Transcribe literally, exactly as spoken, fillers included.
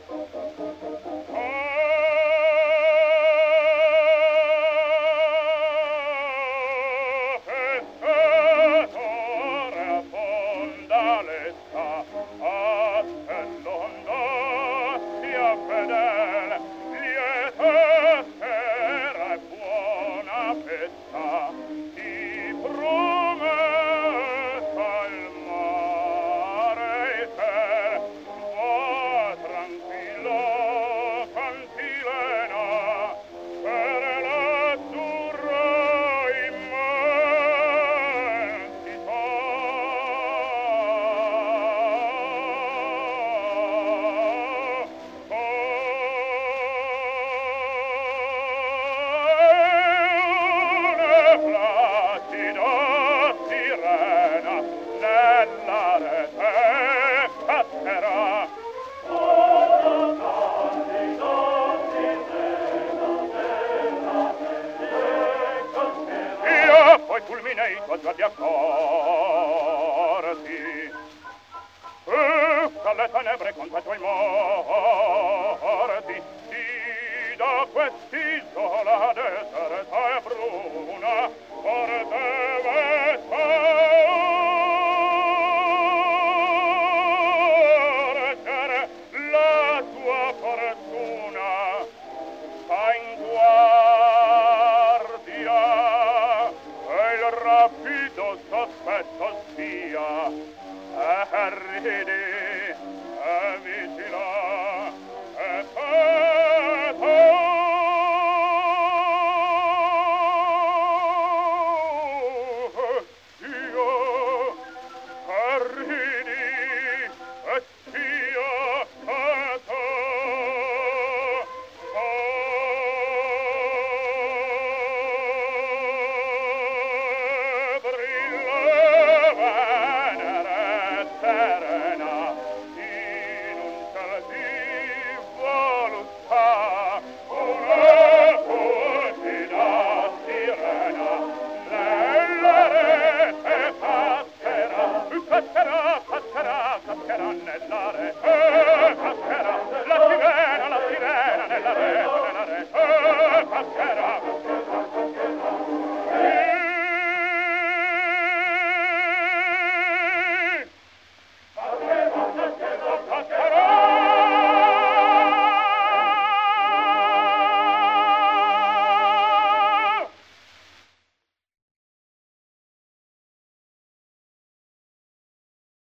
fulminei tua già di accorti e dalle tenebre contro i tuoi morti sì, da quest'isola deserta e bruna porteve sorgere la tua fortuna sta in guardia rapido sospetto spia e ridi